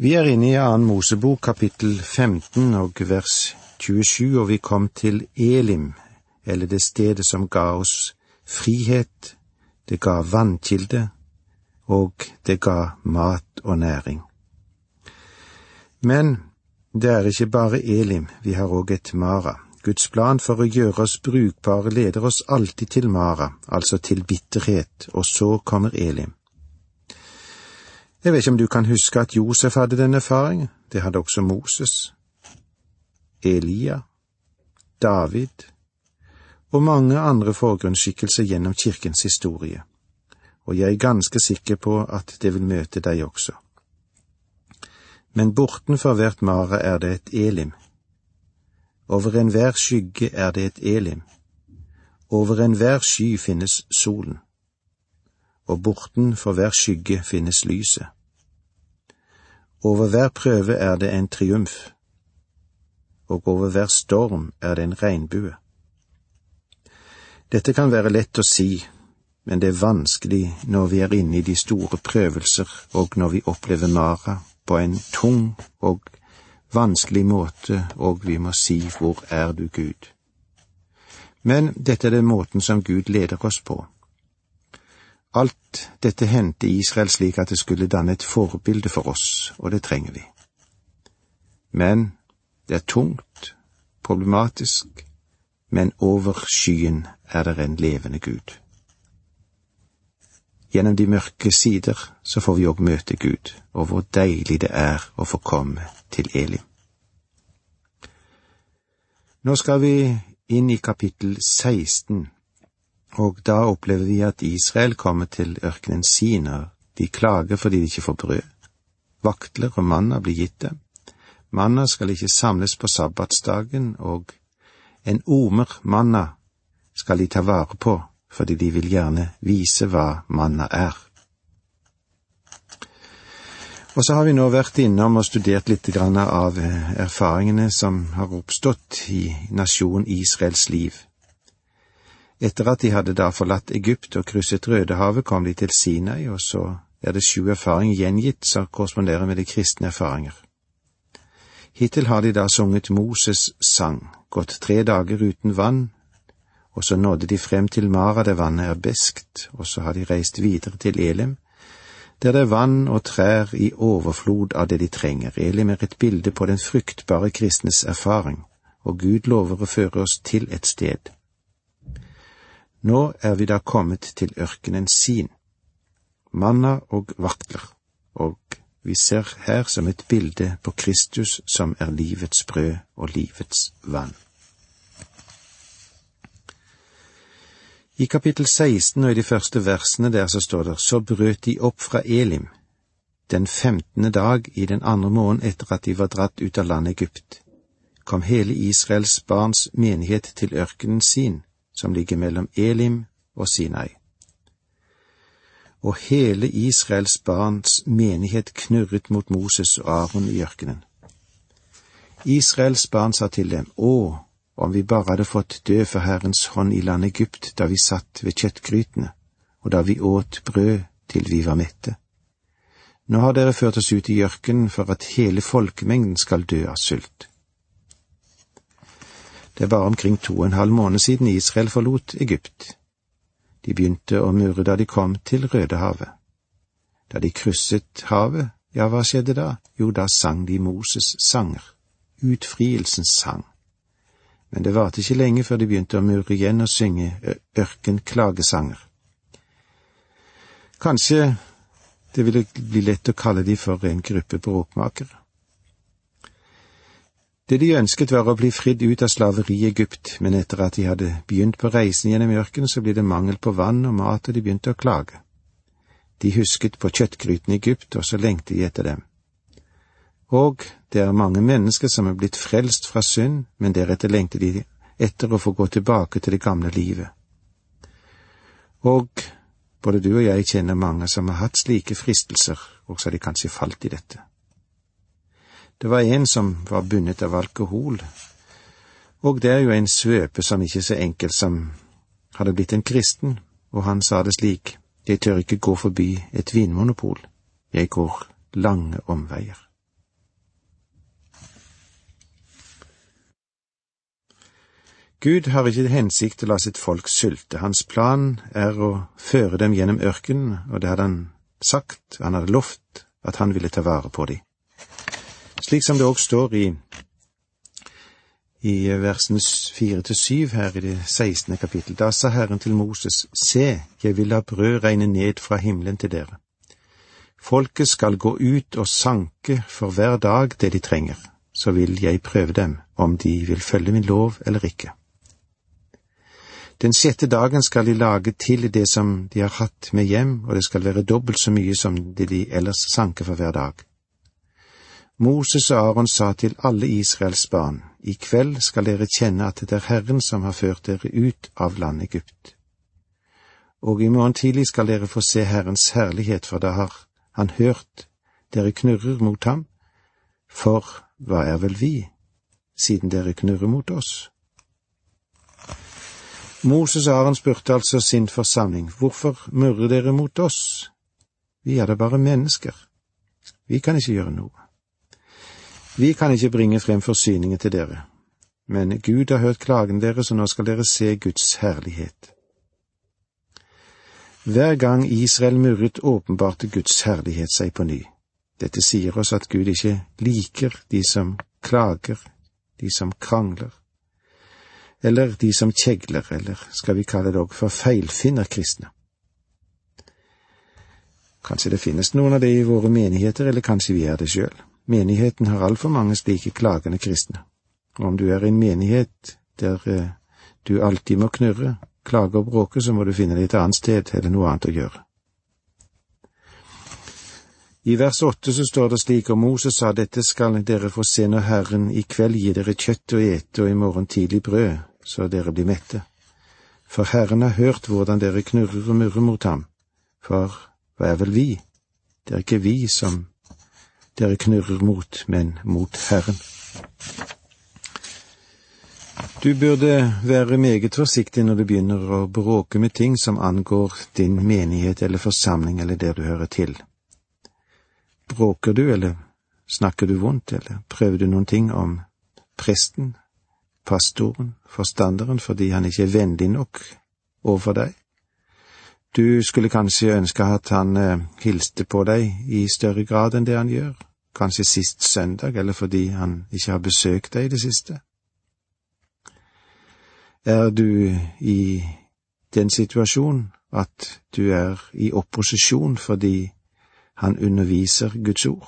Vi er inne i 2. Mosebok, kapittel 15 og vers 27, og vi kom til Elim, eller det stedet som ga oss frihet, det ga vannkilde, og det ga mat og næring. Men det er ikke bare Elim, vi har også et Mara. Guds plan for å gjøre oss brukbare leder oss alltid til Mara, altså til bitterhet, og så kommer Elim. Jeg vet ikke om du kan huske at Josef hadde denne erfaringen. Det hadde også Moses, Elia, David og mange andre forgrunnsskikkelser gjennom kirkens historie. Og jeg er ganske sikker på at det vil møte deg også. Men bortenfor hvert Mara er det et Elim. Over enhver skygge er det et Elim. Over enhver sky finnes solen. Og bortenfor hver skygge finnes lyset. Over hver prøve er det en triumf, og over hver storm er det en regnbue. Dette kan være lett å si, men det er vanskelig når vi er inne i de store prøvelser, og når vi opplever Mara på en tung og vanskelig måte, og vi må si, hvor er du, Gud? Men dette er den måten som Gud leder oss på. Alt dette hendte i Israel slik at det skulle danne et forbilde for oss, og det trenger vi. Men det er tungt, problematisk, men over skyen er det en levende Gud. Gjennom de mørke sider så får vi også møte Gud, og hvor deilig det er å få komme til Elim. Nå skal vi inn i kapittel 16, og da opplever vi at Israel kommer til ørkenen Sin, og de klager fordi de ikke får brød. Vaktler og manna blir gitt dem. Manna skal ikke samles på sabbatsdagen, og en omer manna skal de ta vare på, fordi de vil gjerne vise hva manna er. Og så har vi nå vært innom og studert litt grann av erfaringene som har oppstått i nasjonen Israels liv. Etter at de hadde da forlatt Egypt og krysset Rødehavet, kom de til Sinai, og så er det 7 erfaringer gjengitt som korresponderer med de kristne erfaringer. Hittil har de da sunget Moses sang, gått 3 dager uten vann, og så nådde de frem til Mara der vannet er beskt, og så har de reist videre til Elim, der det er vann og trær i overflod av det de trenger. Elim er et bilde på den fruktbare kristnes erfaring, og Gud lover å føre oss til et sted. Nå er vi da kommet til ørkenen Sin, manna og vaktler, og vi ser her som et bilde på Kristus som er livets brød og livets vann. I kapittel 16 og i de første versene der så står det: Så brøt de opp fra Elim, den 15. dag i den 2. måned etter at de var dratt ut av landet Egypt, kom hele Israels barns menighet til ørkenen Sin, som ligger mellom Elim og Sinai. Og hele Israels barns menighet knurret mot Moses og Aaron i ørkenen. Israels barn sa til dem: Å, om vi bare hadde fått dø for Herrens hånd i landet Egypt da vi satt ved kjøttgrytene, og da vi åt brød til vi var mette. Nå har dere ført oss ut i ørkenen for at hele folkemengden skal dø av sult. Det er bare omkring 2,5 måneder siden Israel forlot Egypt. De begynte å murre da de kom til Rødehavet. Da de krysset havet, ja, hva skjedde da? Jo, da sang de Moses sanger, utfrielsens sang. Men det varte ikke lenge før de begynte å murre igjen og synge ørkenklagesanger. Kanskje det ville bli lett å kalle de for en gruppe bråkmakere. Det de ønsket var å bli fridd ut av slaveri i Egypt, men etter at de hadde begynt på reisen gjennom ørkenen, så ble det mangel på vann og mat, og de begynte å klage. De husket på kjøttgryten i Egypt, og så lengte de etter dem. Og det er mange mennesker som er blitt frelst fra synd, men deretter lengter de etter å få gå tilbake til det gamle livet. Og både du og jeg kjenner mange som har hatt slike fristelser, og så har de kanskje falt i dette. Det var en som var bundet av alkohol, og det er jo en svøpe som ikke så enkel som hadde blitt en kristen, og han sa det slik: Jeg tør ikke gå forbi et vinmonopol, jeg går lange omveier. Gud har ikke hensikt til å la sitt folk sulte. Hans plan er å føre dem gjennom ørkenen, og det hadde han sagt, han hadde lovt at han ville ta vare på dem. Slik som det også står i versene 4-7 her i det 16. kapittel. Da sa Herren til Moses, se, jeg vil la brød regne ned fra himmelen til dere. Folket skal gå ut og sanke for hver dag det de trenger, så vil jeg prøve dem om de vil følge min lov eller ikke. Den 6. dagen skal de lage til det som de har hatt med hjem, og det skal være dobbelt så mye som det de ellers sanker for hver dag. Moses og Aaron sa til alle Israels barn, i kveld skal dere kjenne at det er Herren som har ført dere ut av landet Egypt. Og i morgen tidlig skal dere få se Herrens herlighet, for da har han hørt dere knurrer mot ham. For hva er vel vi, siden dere knurrer mot oss? Moses og Aaron spurte altså sin forsamling, hvorfor murrer dere mot oss? Vi er da bare mennesker. Vi kan ikke gjøre noe. Vi kan ikke bringe frem forsyninger til dere, men Gud har hørt klagen deres, og nå skal dere se Guds herlighet. Hver gang Israel murret, åpenbarte Guds herlighet seg på ny. Dette sier oss at Gud ikke liker de som klager, de som krangler, eller de som kjegler, eller skal vi kalle det også for feilfinner kristne. Kanskje det finnes noen av det i våre menigheter, eller kanskje vi er det selv. Menigheten har alt for mange slike klagende kristne. Og om du er i en menighet der du alltid må knurre, klage og bråke, så må du finne deg et annet sted eller noe annet å gjøre. I vers 8 så står det slik, og Moses sa, dette skal dere få se når Herren i kveld gir dere kjøtt å ete og i morgen tidlig brød, så dere blir mette. For Herren har hørt hvordan dere knurrer og murrer mot ham. For hva er vel vi? Det er ikke vi som dere knurrer mot, men mot Herren. Du burde være meget forsiktig når du begynner å bråke med ting som angår din menighet eller forsamling eller der du hører til. Bråker du, eller snakker du vondt, eller prøver du noen ting om presten, pastoren, forstanderen, fordi han ikke er vennlig nok overfor deg? Du skulle kanskje ønske at han hilste på deg i større grad enn det han gjør, kanskje sist søndag, eller fordi han ikke har besøkt deg i det siste. Er du i den situasjonen at du er i opposisjon fordi han underviser Guds ord?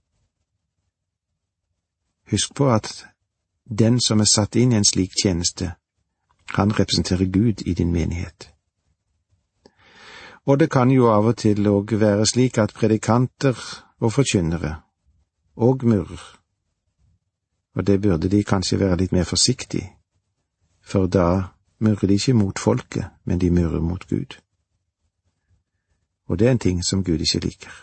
Husk på at den som er satt inn i en slik tjeneste, han representerer Gud i din menighet. Og det kan jo av og til også være slik at predikanter og forkynnere og murrer, og det burde de kanskje være litt mer forsiktige, for da murrer de ikke mot folket, men de murrer mot Gud. Og det er en ting som Gud ikke liker.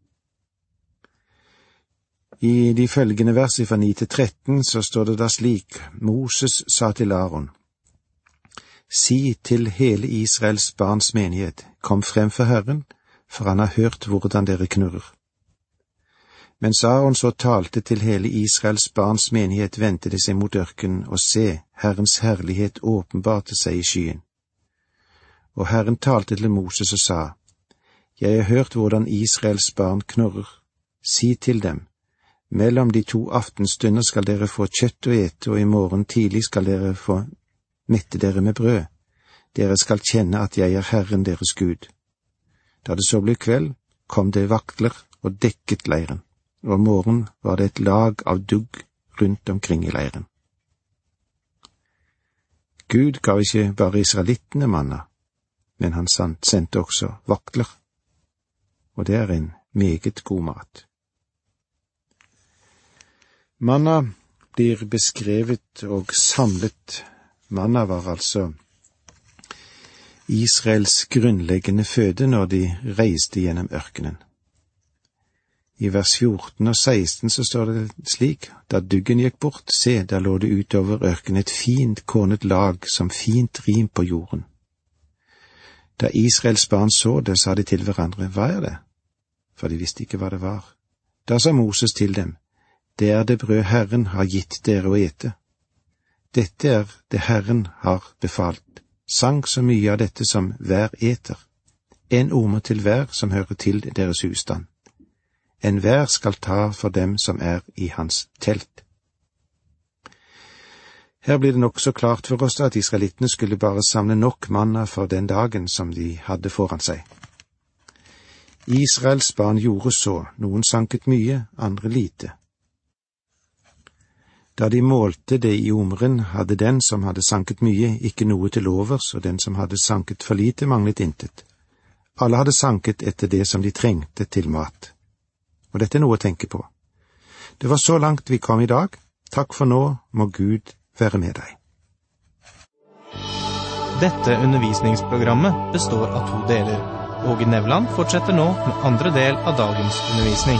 I de følgende vers fra 9-13 så står det da slik, Moses sa til Aaron, si til hele Israels barns menighet, kom frem for Herren, for han har hørt hvordan dere knurrer. Mens Aaron så talte til hele Israels barns menighet, vendte de seg mot ørkenen, og se, Herrens herlighet åpenbarte seg i skyen. Og Herren talte til Moses og sa, jeg har hørt hvordan Israels barn knurrer. Si til dem, mellom de 2 aftenstunder skal dere få kjøtt å ete, og i morgen tidlig skal dere få mette dere med brød. Dere skal kjenne at jeg er Herren deres Gud. Da det så ble kveld, kom det vaktler og dekket leiren, og om morgenen var det et lag av dugg rundt omkring i leiren. Gud gav ikke bare israelittene manna, men han sendte også vaktler, og det er en meget god mat. Manna blir beskrevet og samlet. Manna var altså Israels grunnleggende føde når de reiste gjennom ørkenen. I vers 14 og 16 så står det slik, da duggen gikk bort, se, der lå det utover ørkenen et fint kornet lag som fint rim på jorden. Da Israels barn så det, sa de til hverandre, hva er det? For de visste ikke hva det var. Da sa Moses til dem, det er det brød Herren har gitt dere å ete. Dette er det Herren har befalt. Sang så mye av dette som hver eter. En orme til hver som hører til deres husstand. En hver skal ta for dem som er i hans telt. Her blir det nokså klart for oss at israelittene skulle bare samle nok manna for den dagen som de hadde foran seg. Israels barn gjorde så, noen sanket mye, andre lite. Da de målte det i omeren, hadde den som hadde sanket mye, ikke noe til overs, og den som hadde sanket for lite, manglet intet. Alle hadde sanket etter det som de trengte til mat. Og dette er noe å tenke på. Det var så langt vi kom i dag. Takk for nå, må Gud være med deg. Dette undervisningsprogrammet består av 2 deler. Åge Nevland fortsetter nå med andre del av dagens undervisning.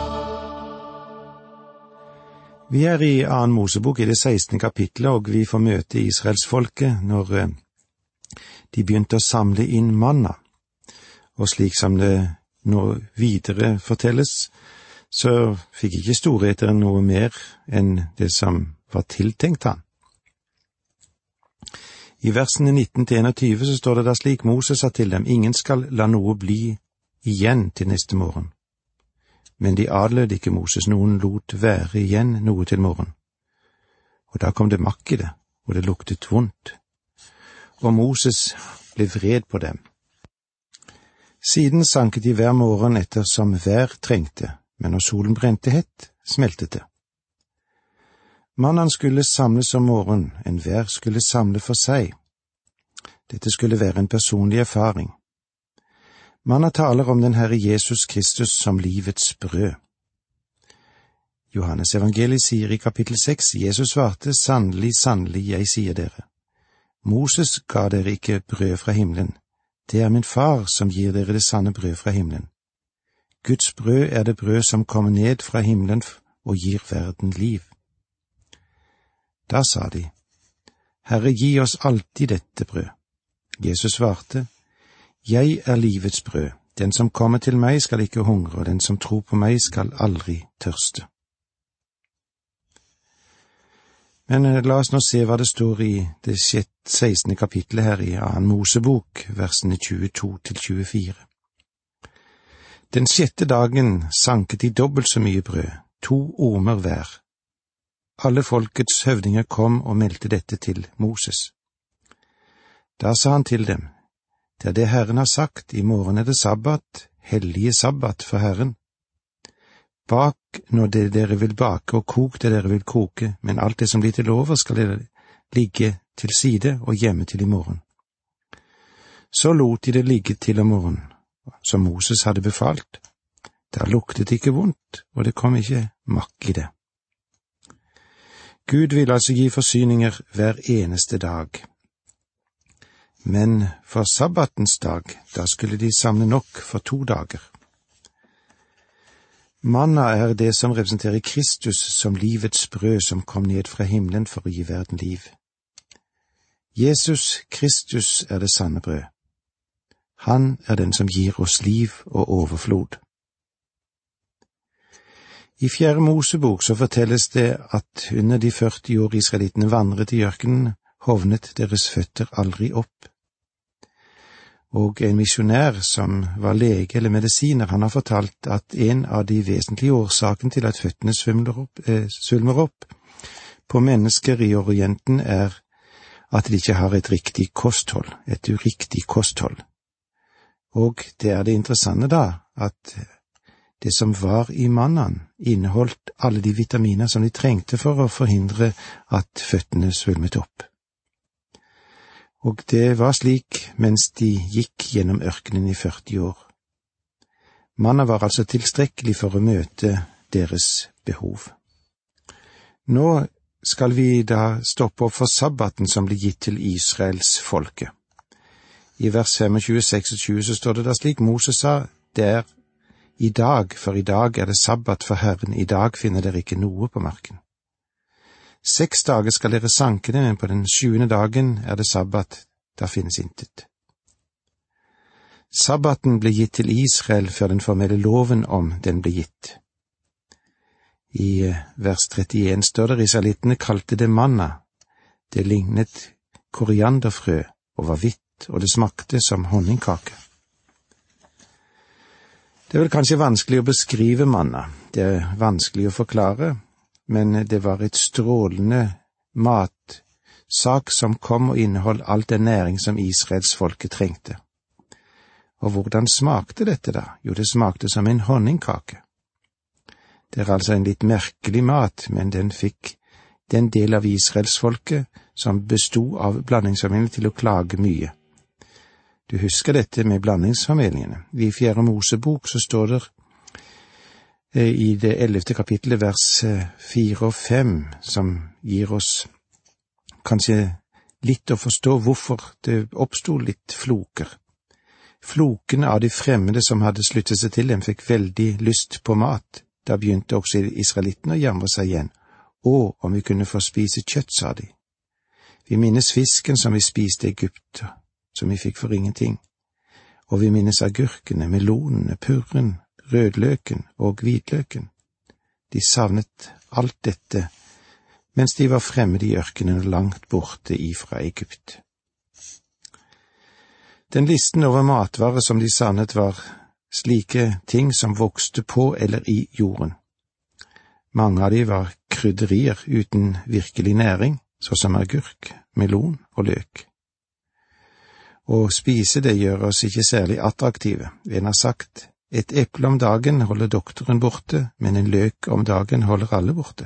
Vi er i 2. Mosebok i det 16. kapitlet, og vi får møte Israelsfolket når de begynte å samle inn manna. Og slik som det nå videre fortelles, så fikk ikke storheteren noe mer enn det som var tiltenkt han. I versene 19-21 så står det da slik: Moses sa til dem: ingen skal la noe bli igjen til neste morgen. Men de adlød ikke Moses, noen lot være igjen noe til morgen. Og da kom det makk i det, og det luktet vondt. Og Moses ble vred på dem. Siden sanket de hver morgen etter som hver trengte, men når solen brente hett, smeltet det. Mannen skulle samles om morgenen, enhver skulle samle for seg. Dette skulle være en personlig erfaring. Mannen taler om den Herre Jesus Kristus som livets brød. Johannes evangeliet sier i kapittel 6, Jesus svarte: sannelig, sannelig, jeg sier dere. Moses ga dere ikke brød fra himmelen. Det er min far som gir dere det sanne brød fra himmelen. Guds brød er det brød som kommer ned fra himmelen og gir verden liv. Da sa de: Herre, gi oss alltid dette brød. Jesus svarte: Jeg er livets brød. Den som kommer til meg skal ikke hungre, og den som tror på meg skal aldri tørste. Men la oss nå se hva det står i det 16. kapittelet her i 2. Mosebok, versene 22-24. Den 6. dagen sanket de dobbelt så mye brød, 2 ormer hver. Alle folkets høvdinger kom og meldte dette til Moses. Da sa han til dem: Det er det Herren har sagt, i morgen er det sabbat, hellige sabbat for Herren. Bak når det dere vil bake, og kok det dere vil koke, men alt det som blir til over skal dere ligge til side og gjemme til i morgen. Så lot de det ligge til om morgenen, som Moses hadde befalt. Da luktet det ikke vondt, og det kom ikke makk i det. Gud vil altså gi forsyninger hver eneste dag. Men for sabbatens dag, da skulle de samle nok for 2 dager. Manna er det som representerer Kristus som livets brød som kom ned fra himmelen for å gi verden liv. Jesus Kristus er det sanne brød. Han er den som gir oss liv og overflod. I 4. Mosebok så fortelles det at under de 40 år israelittene vandret i ørkenen, hovnet deres føtter aldri opp. Og en misjonær som var lege eller medisiner, han har fortalt at en av de vesentlige årsakene til at føttene svulmer opp på mennesker i Orienten er at de ikke har et riktig kosthold, et uriktig kosthold. Og det er det interessante da, at det som var i mannen inneholdt alle de vitaminer som de trengte for å forhindre at føttene svulmet opp. Og det var slik mens de gikk gjennom ørkenen i 40 år. Mannen var altså tilstrekkelig for å møte deres behov. Nå skal vi da stoppe opp for sabbaten som ble gitt til Israels folke. I vers 25-26 så står det da slik: Moses sa: Det er i dag, for i dag er det sabbat for Herren, i dag finner dere ikke noe på marken. 6 dager skal dere sanke det, men på den 7. dagen er det sabbat, da finnes intet. Sabbaten ble gitt til Israel før den formelle loven om den ble gitt. I vers 31 står det: Israelittene kalte det manna. Det lignet korianderfrø og var hvitt, og det smakte som honningkake. Det er vel kanskje vanskelig å beskrive manna, det er vanskelig å forklare, men det var et strålende matsak som kom og inneholdt all den næring som Israels folket trengte. Og hvordan smakte dette da? Jo, det smakte som en honningkake. Det er altså en litt merkelig mat, men den fikk den del av Israels folket som bestod av blandingsfamiliene til å klage mye. Du husker dette med blandingsfamiliene. I 4. Mosebok så står det i det 11. kapittelet vers 4 og 5, som gir oss kanskje litt å forstå hvorfor det oppstod litt floker. Flokene av de fremmede som hadde sluttet seg til dem fikk veldig lyst på mat. Da begynte også israelittene å jamre seg igjen. Og om vi kunne få spise kjøtt, sa de. Vi minnes fisken som vi spiste i Egypt, som vi fikk for ingenting. Og vi minnes agurkene, melonene, purren, rødløken og hvitløken. De savnet alt dette, mens de var fremmede i ørkenen langt borte ifra Egypt. Den listen over matvarer som de savnet var slike ting som vokste på eller i jorden. Mange av de var krydderier uten virkelig næring, såsom agurk, melon og løk. Å spise det gjør oss ikke særlig attraktive. En har sagt, et eple om dagen holder doktoren borte, men en løk om dagen holder alle borte.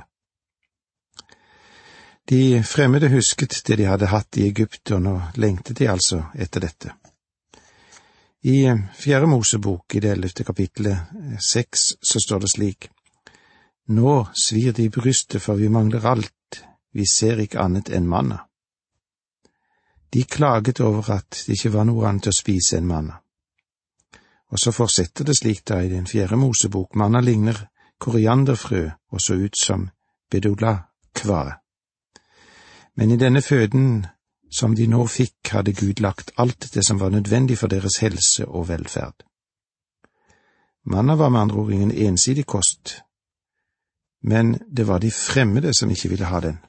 De fremmede husket det de hadde hatt i Egypt, og nå lengtet de altså etter dette. I 4. Mosebok, i det 11. kapittelet 6, så står det slik: Nå svir det i brystet, for vi mangler alt, vi ser ikke annet enn manna. De klaget over at det ikke var noe annet å spise enn manna. Og så fortsetter det slik da i den 4. Mosebok: Manna ligner korianderfrø og så ut som bedolakvare. Men i denne føden som de nå fikk, hadde Gud lagt alt det som var nødvendig for deres helse og velferd. Manna var med andre ord ingen ensidig kost, men det var de fremmede som ikke ville ha den.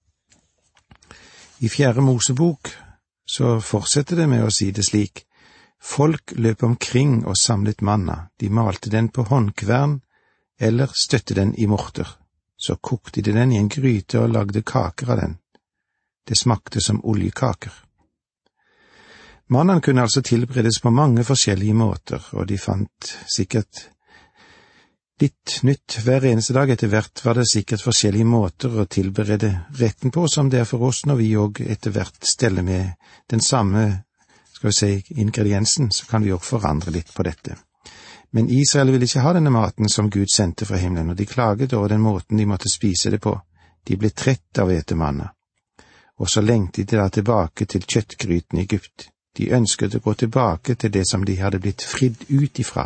I 4. Mosebok så fortsetter det med å si det slik: Folk løp omkring og samlet manna, de malte den på håndkvern eller støtte den i morter. Så kokte de den i en gryte og lagde kaker av den. Det smakte som oljekaker. Mannen kunne altså tilberedes på mange forskjellige måter, og de fant sikkert litt nytt hver eneste dag. Etter hvert var det sikkert forskjellige måter å tilberede retten på, som det er for oss når vi òg etter hvert steller med den samme, skal vi si, ingrediensen, så kan vi òg forandre litt på dette. Men Israel ville ikke ha denne maten som Gud sendte fra himmelen, og de klaget over den måten de måtte spise det på. De ble trett av å ete manna. Og så lengtet de da tilbake til kjøttgryten i Egypt. De ønsket å gå tilbake til det som de hadde blitt fridd ut ifra.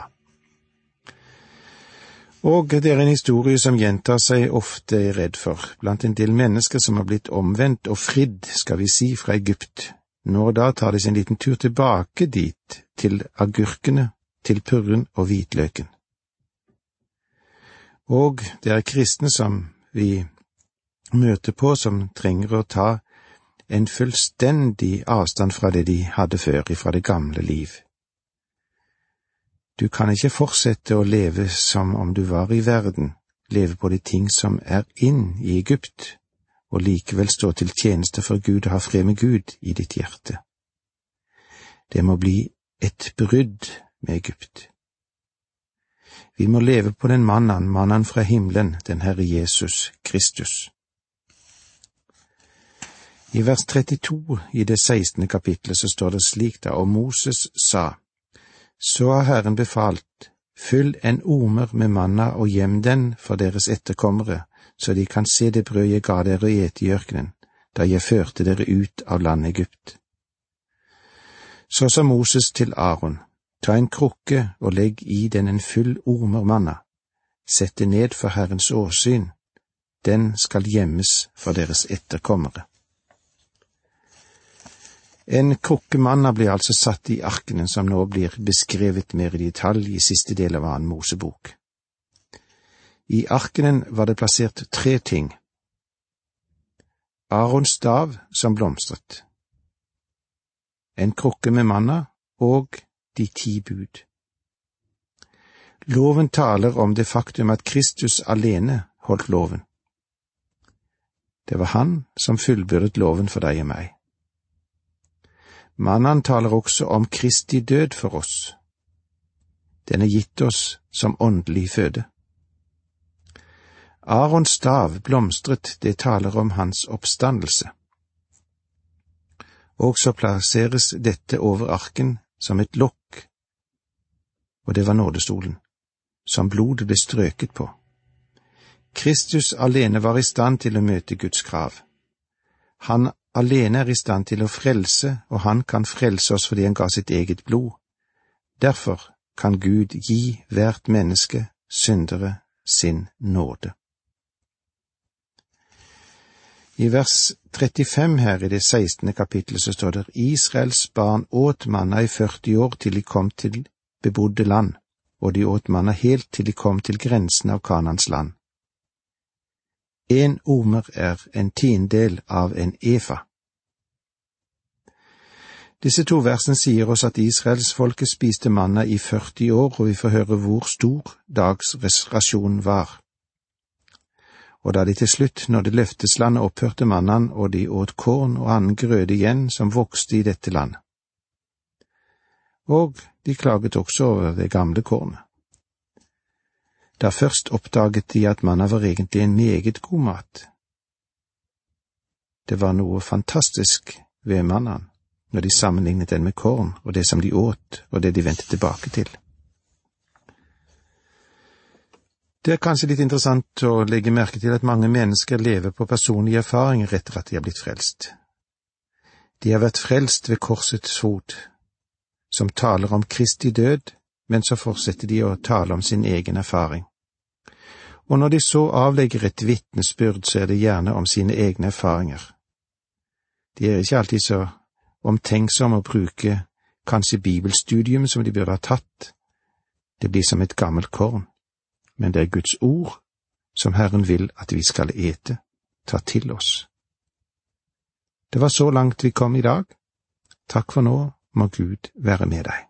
Og det er en historie som gjentar seg ofte, er jeg redd for, blant en del mennesker som har blitt omvendt og fridd, skal vi si, fra Egypt. Nå da tar de sin liten tur tilbake dit, til agurkene, til purren og hvitløken. Og det er kristne som vi møter på, som trenger å ta en fullstendig avstand fra det de hadde før, fra det gamle liv. Du kan ikke fortsette å leve som om du var i verden, leve på de ting som er inn i Egypt, og likevel stå til tjeneste for Gud og ha fred med Gud i ditt hjerte. Det må bli et brudd med Egypt. Vi må leve på den mannen fra himmelen, den Herre Jesus Kristus. I vers 32 i det 16. kapitlet så står det slik da: Og Moses sa: Så har Herren befalt, fyll en omer med manna og gjem den for deres etterkommere, så de kan se det brød jeg ga dere å ete i ørkenen, da jeg førte dere ut av landet Egypt. Så sa Moses til Aaron: Ta en krukke og legg i den en full omer manna, sett det ned for Herrens åsyn, den skal gjemmes for deres etterkommere. En krukke manna blir altså satt i arkenen, som nå blir beskrevet mer i detalj i siste del av 2. Mosebok. I arkenen var det plassert 3 ting. Arons stav som blomstret, en krukke med manna og de 10 bud. Loven taler om det faktum at Kristus alene holdt loven. Det var han som fullbyrdet loven for deg og meg. Mannen taler også om Kristi død for oss. Den er gitt oss som åndelig føde. Arons stav blomstret, det taler om hans oppstandelse. Og så plasseres dette over arken som et lokk, og det var nådestolen, som blodet ble strøket på. Kristus alene var i stand til å møte Guds krav. Han alene er i stand til å frelse, og han kan frelse oss fordi han ga sitt eget blod. Derfor kan Gud gi hvert menneske, syndere, sin nåde. I vers 35 her i det 16. kapittelet så står det: Israels barn åt manna i 40 år til de kom til bebodde land, og de åt manna helt til de kom til grensen av Kanans land. En omer er en tiendedel av en efa. Disse 2 versene sier oss at Israelsfolket spiste manna i 40 år, og vi får høre hvor stor dagsrasjonen var. Og da de til slutt nådde løfteslandet, opphørte mannen, og de åt korn og annen grøde igjen som vokste i dette landet. Og de klaget også over det gamle kornet. Da først oppdaget de at manna var egentlig en meget god mat. Det var noe fantastisk ved mannen, når de sammenlignet den med korn og det som de åt og det de vendte tilbake til. Det er kanskje litt interessant å legge merke til at mange mennesker lever på personlige erfaringer etter at de har blitt frelst. De har vært frelst ved korsets fot, som taler om Kristi død, men så fortsetter de å tale om sin egen erfaring. Og når de så avlegger et vitnesbyrd, så er det gjerne om sine egne erfaringer. De er ikke alltid så omtenksomme å bruke kanskje bibelstudium som de burde ha tatt. Det blir som et gammelt korn. Men det er Guds ord som Herren vil at vi skal ete, ta til oss. Det var så langt vi kom i dag. Takk for nå, må Gud være med deg.